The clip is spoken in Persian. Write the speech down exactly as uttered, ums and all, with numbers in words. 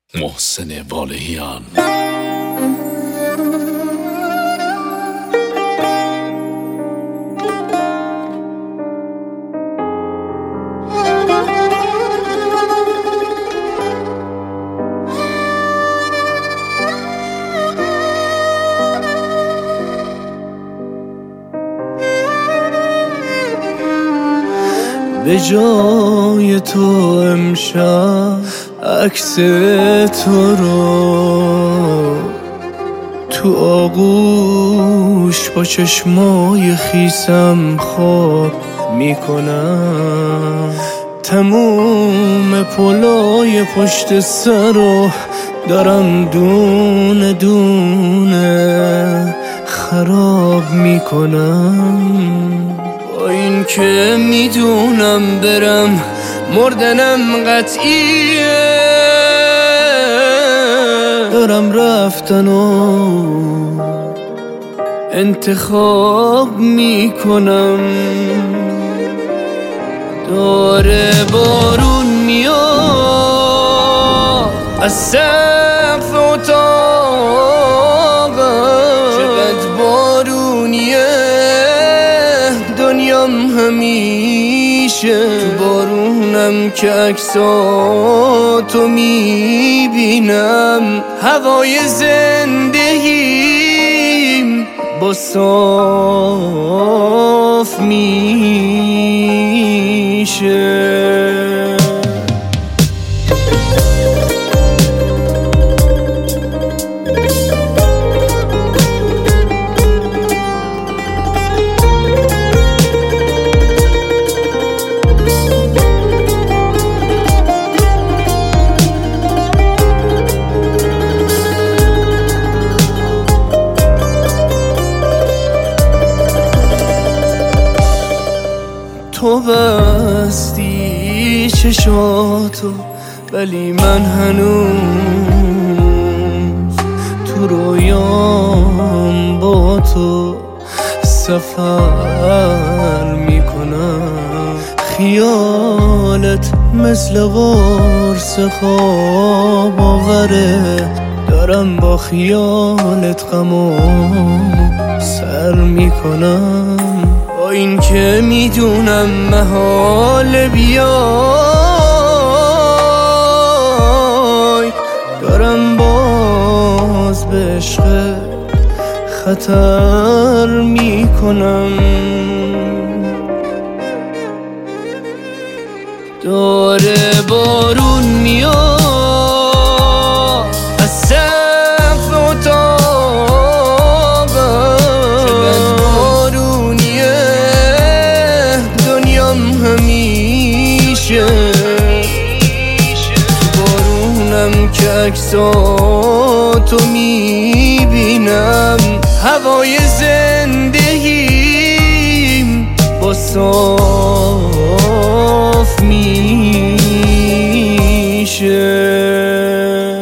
محسن والهیان. به جای تو امشب عکس تو رو تو آغوش با چشمای خیسم خواب میکنم. تموم پلای پشت سر رو دارم دونه دونه خراب میکنم. با این که میدونم برم مردنم قطعیه، دارم رفتن و انتخاب میکنم. داره بارون میاد از سقف اتاقم، چقدر بارونیه دنیام همیشه. تو بارونم که عکساتو میبینم، هوای زندگیم با صاف میشه. تو بستی چشاتو ولی من هنوز تو رویام با تو سفر میکنم. خیالت مثل قرص خواب آوره، دارم با خیالت غم و سر میکنم. با این که میدونم محال بیای، دارم باز به عشق خطر میکنم. داره بارون میاد از سقف اتاقم، چقدر بارونیه دنیام همیشه. تو بارونم که عکساتو میبینم، هوای زندگیم با صاف میشه.